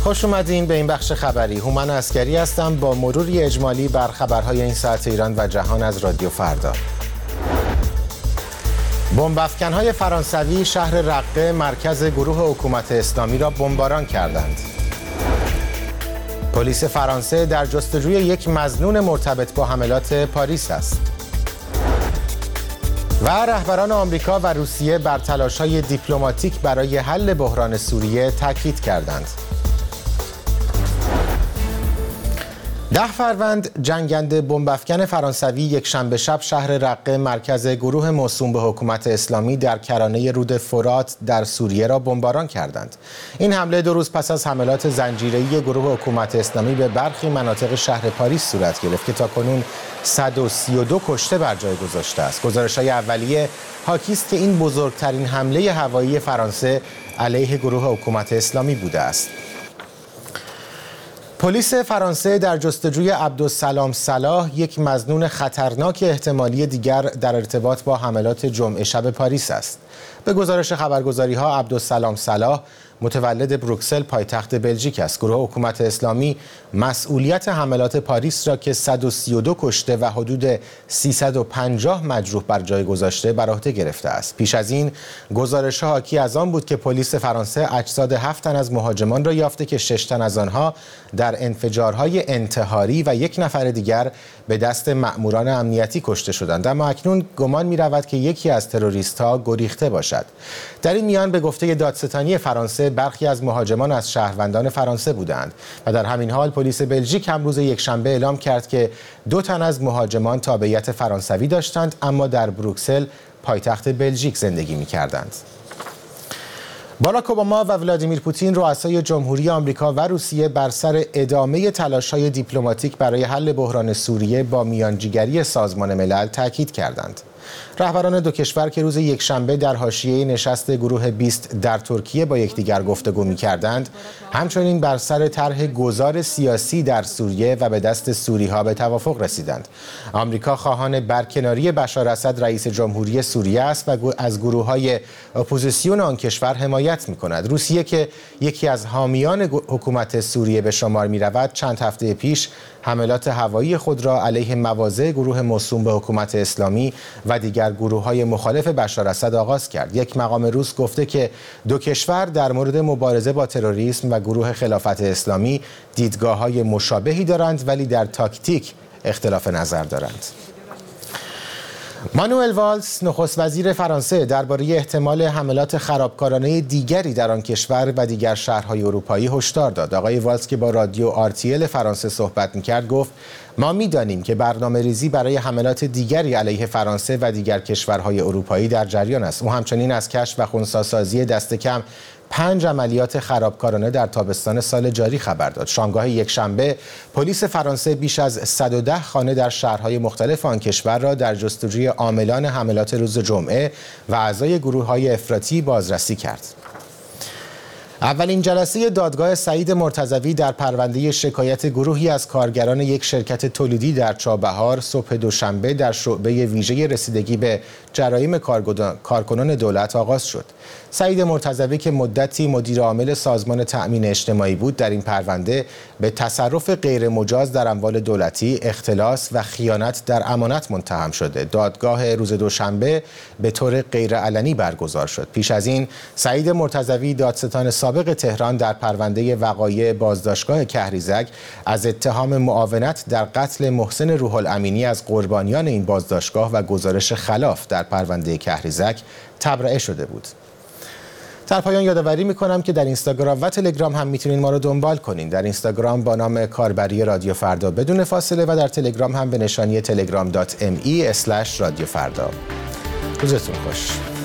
خوش اومدین به این بخش خبری. هومن عسکری هستم با مروری اجمالی بر خبرهای این ساعت ایران و جهان از رادیو فردا. بمب‌افکن‌های فرانسوی شهر رقه مرکز گروه حکومت اسلامی را بمباران کردند. پلیس فرانسه در جستجوی یک مظنون مرتبط با حملات پاریس است. و رهبران آمریکا و روسیه بر تلاش‌های دیپلماتیک برای حل بحران سوریه تاکید کردند. 10 فروند جنگنده بمب‌افکن فرانسوی یک شنبه شب شهر رقه مرکز گروه موسوم به حکومت اسلامی در کرانه رود فرات در سوریه را بمباران کردند. این حمله 2 روز پس از حملات زنجیره‌ای گروه حکومت اسلامی به برخی مناطق شهر پاریس صورت گرفت که تاکنون 132 کشته بر جای گذاشته است. گزارش‌های اولیه حاکی است که این بزرگترین حمله هوایی فرانسه علیه گروه حکومت اسلامی بوده است. پلیس فرانسه در جستجوی عبدالسلام صلاح یک مظنون خطرناک احتمالی دیگر در ارتباط با حملات جمعه شب پاریس است. به گزارش خبرگزاری‌ها عبدالسلام صلاح متولد بروکسل پایتخت بلژیک است. گروه حکومت اسلامی مسئولیت حملات پاریس را که 132 کشته و حدود 350 مجروح بر جای گذاشته بر عهده گرفته است. پیش از این گزارش‌ها حاکی از آن بود که پلیس فرانسه اجساد 7 تن از مهاجمان را یافته که 6 تن از آنها در انفجارهای انتحاری و 1 نفر دیگر به دست مأموران امنیتی کشته شدند. اما اکنون گمان می‌رود که یکی از تروریست‌ها گریخته باشد. در این میان به گفته دادستانی فرانسه برخی از مهاجمان از شهروندان فرانسه بودند و در همین حال پلیس بلژیک هم روز یکشنبه اعلام کرد که 2 تن از مهاجمان تابعیت فرانسوی داشتند اما در بروکسل پایتخت بلژیک زندگی می‌کردند. باراک اوباما و ولادیمیر پوتین رؤسای جمهوری آمریکا و روسیه بر سر ادامه تلاش‌های دیپلماتیک برای حل بحران سوریه با میانجیگری سازمان ملل تاکید کردند. رهبران 2 کشور که روز یکشنبه در حاشیه نشست گروه 20 در ترکیه با یکدیگر گفتگو می‌کردند، همچنین بر سر طرح گذار سیاسی در سوریه و به دست سوری‌ها به توافق رسیدند. آمریکا خواهان برکناری بشار اسد رئیس جمهوری سوریه است و از گروه‌های اپوزیسیون آن کشور حمایت می‌کند. روسیه که یکی از حامیان حکومت سوریه به شمار می‌رود، چند هفته پیش حملات هوایی خود را علیه مواضع گروه موسوم به حکومت اسلامی و دیگر گروه‌های مخالف بشار اسد آغاز کرد. یک مقام روس گفته که 2 کشور در مورد مبارزه با تروریسم و گروه خلافت اسلامی دیدگاه‌های مشابهی دارند ولی در تاکتیک اختلاف نظر دارند. مانوئل والز نخست وزیر فرانسه درباره احتمال حملات خرابکارانه دیگری در آن کشور و دیگر شهرهای اروپایی هشدار داد. آقای والز که با رادیو RTL فرانسه صحبت می‌کرد گفت ما می‌دانیم که برنامه‌ریزی برای حملات دیگری علیه فرانسه و دیگر کشورهای اروپایی در جریان است. او همچنین از کشف و خنثی‌سازی دست کم 5 عملیات خرابکارانه در تابستان سال جاری خبر داد. شامگاه یکشنبه پلیس فرانسه بیش از 110 خانه در شهرهای مختلف آن کشور را در جستجوی عاملان حملات روز جمعه و اعضای گروه‌های افراطی بازرسی کرد. اولین جلسه دادگاه سعید مرتضوی در پرونده شکایت گروهی از کارگران یک شرکت تولیدی در چابهار صبح دوشنبه در شعبه ویژه رسیدگی به جرایم کارکنان دولت آغاز شد. سعید مرتضوی که مدتی مدیر عامل سازمان تأمین اجتماعی بود در این پرونده به تصرف غیر مجاز در اموال دولتی، اختلاس و خیانت در امانت متهم شده. دادگاه روز دوشنبه به طور غیرعلنی برگزار شد. پیش از این سعید مرتضوی دادستان سابق تهران در پرونده وقایع بازداشتگاه کهریزک از اتهام معاونت در قتل محسن روح الامینی از قربانیان این بازداشتگاه و گزارش خلاف در پرونده کهریزک تبرئه شده بود. در پایان یادآوری می‌کنم که در اینستاگرام و تلگرام هم میتونین ما رو دنبال کنین. در اینستاگرام با نام کاربری رادیو فردا بدون فاصله و در تلگرام هم به نشانی telegram.me/رادیو فردا. روزتون خوش.